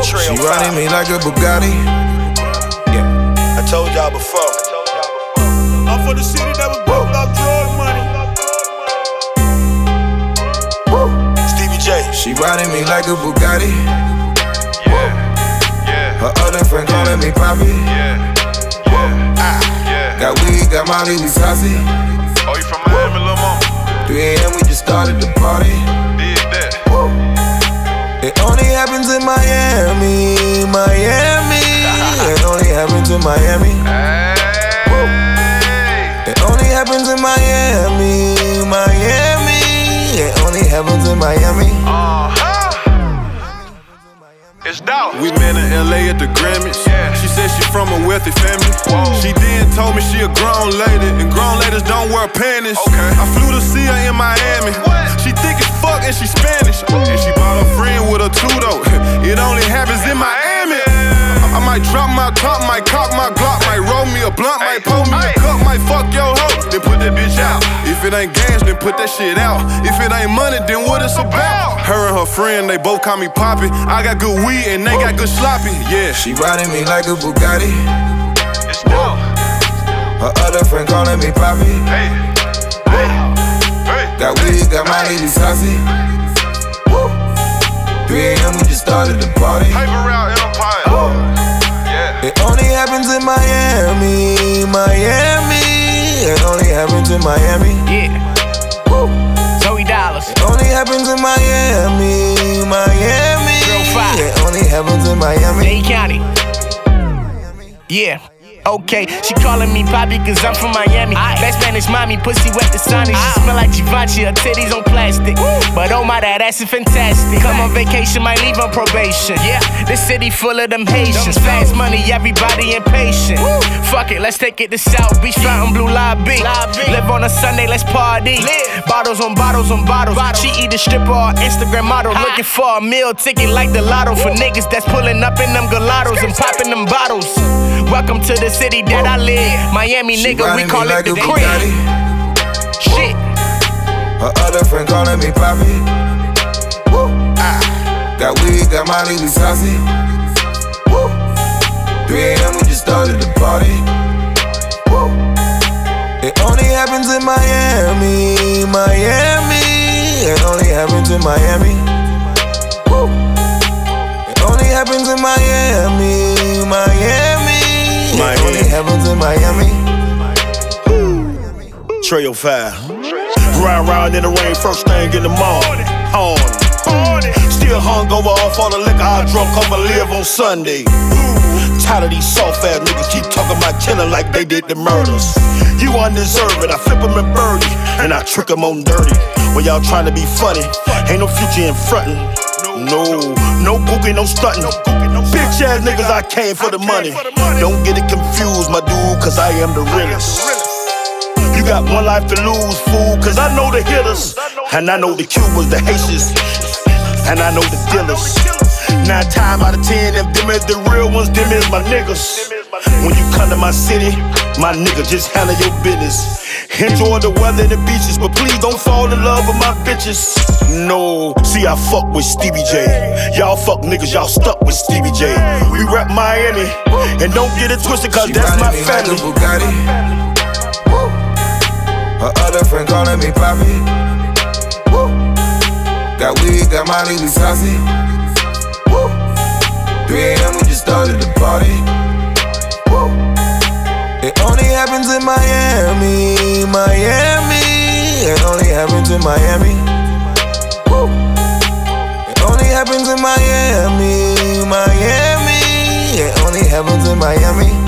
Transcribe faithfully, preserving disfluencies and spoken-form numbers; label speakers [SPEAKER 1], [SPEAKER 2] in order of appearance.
[SPEAKER 1] She riding me like a Bugatti.
[SPEAKER 2] Yeah, I told y'all before.
[SPEAKER 3] I'm for the city that was broke off drug money.
[SPEAKER 2] Stevie J.
[SPEAKER 1] She riding me like a Bugatti.
[SPEAKER 4] Yeah, yeah.
[SPEAKER 1] Her other friend calling me Poppy.
[SPEAKER 4] Yeah, yeah,
[SPEAKER 1] ah.
[SPEAKER 4] yeah.
[SPEAKER 1] Got weed, got Molly, we saucy.
[SPEAKER 4] Oh, you from Miami, Lil' Mama?
[SPEAKER 1] three a.m. we just started the party.
[SPEAKER 4] Dig that.
[SPEAKER 1] It only happens in Miami, Miami. It only happens in Miami.
[SPEAKER 4] Hey.
[SPEAKER 1] It only happens in Miami, Miami. It only happens in Miami.
[SPEAKER 4] Uh-huh. It's dope.
[SPEAKER 3] We met in L A at the Grammys.
[SPEAKER 4] Yeah.
[SPEAKER 3] She said she from a wealthy family.
[SPEAKER 4] Whoa.
[SPEAKER 3] She then told me she a grown lady, and grown ladies don't wear panties.
[SPEAKER 4] Okay.
[SPEAKER 3] I flew to see her in Miami.
[SPEAKER 4] What?
[SPEAKER 3] She thick as fuck and she Spanish. And she brought her friend with her too though. It only happens in Miami. I might drop my top, might cock my Glock, might roll me a blunt, might pull me a cup, might fuck your hoe, then put that bitch out. If it ain't gas, then put that shit out. If it ain't money, then what it's about? Her and her friend, they both call me Poppy. I got good weed and they got good sloppy, yeah.
[SPEAKER 1] She riding me like a Bugatti.
[SPEAKER 4] It's dope.
[SPEAKER 1] Her other friend calling me Poppy.
[SPEAKER 4] Hey, hey, hey.
[SPEAKER 1] Got weed, got Molly, we saucy. three a.m. we just started the party.
[SPEAKER 4] Paper route Empire. Yeah.
[SPEAKER 1] It only happens in Miami, Miami. It only happens in Miami.
[SPEAKER 5] Yeah.
[SPEAKER 1] Woo.
[SPEAKER 5] Zoe Dollars.
[SPEAKER 1] It only happens in Miami, Miami.
[SPEAKER 5] five.
[SPEAKER 1] It only happens in Miami.
[SPEAKER 5] Dade County. Yeah. Okay, she calling me Poppy cause I'm from Miami. That Spanish mommy, pussy wet the Sonny. She smell like Givenchy, her titties on plastic. But oh my, that ass is fantastic. Come on vacation, might leave on probation. Yeah, this city full of them Haitians. Fast money, everybody impatient. Fuck it, let's take it to South Beach, Fountain Blue Lobby. Live on a Sunday, let's party. Bottles on bottles on bottles. She either stripper or Instagram model. Looking for a meal ticket like the lotto. For niggas that's pulling up in them gelatos and popping them bottles. Welcome to the city that I live. Miami
[SPEAKER 1] She
[SPEAKER 5] nigga, we
[SPEAKER 1] riding
[SPEAKER 5] call
[SPEAKER 1] me
[SPEAKER 5] it
[SPEAKER 1] like
[SPEAKER 5] the
[SPEAKER 1] a
[SPEAKER 5] crib.
[SPEAKER 1] Bugatti.
[SPEAKER 5] Shit.
[SPEAKER 1] Her other friend calling me Poppy. ah. Got weed, got Molly, we saucy. three a.m. we just started the party. It only happens in Miami, Miami. It only happens in Miami. It only happens in Miami, Miami. It only happens in Miami.
[SPEAKER 2] Trail five. Ride around in the rain, first thing in the morning. Horny. Still hungover off all the liquor I drunk off my live on Sunday. Tired of these soft ass niggas keep talking about killing like they did the murders. You undeserving, I flip them and birdie, and I trick them on dirty. When y'all trying to be funny, ain't no future in frontin'. No, no booking, no stuntin'. Bitch ass niggas, I came for the money. Don't get it confused, my dude, cause I am the realest. You got one life to lose, fool, cause I know the hitters. And I know the Cubans, the Haitians, and I know the dealers. Nine times out of ten, if them is the real ones, them is my niggas. When you come to my city, my nigga, just handle your business. Enjoy the weather and the beaches, but please don't fall in love with my bitches. No, see I fuck with Stevie J. Y'all fuck niggas, y'all stuck with Stevie J. We rap Miami, and don't get it twisted, cause
[SPEAKER 1] She
[SPEAKER 3] that's my
[SPEAKER 1] riding me
[SPEAKER 3] family.
[SPEAKER 1] like a Bugatti. Her other friend calling me Poppy. Got weed, got Molly, we saucy. three a.m. we just started the party. It only happens in Miami, Miami. It only happens in Miami. It only happens in Miami, Miami. It only happens in Miami.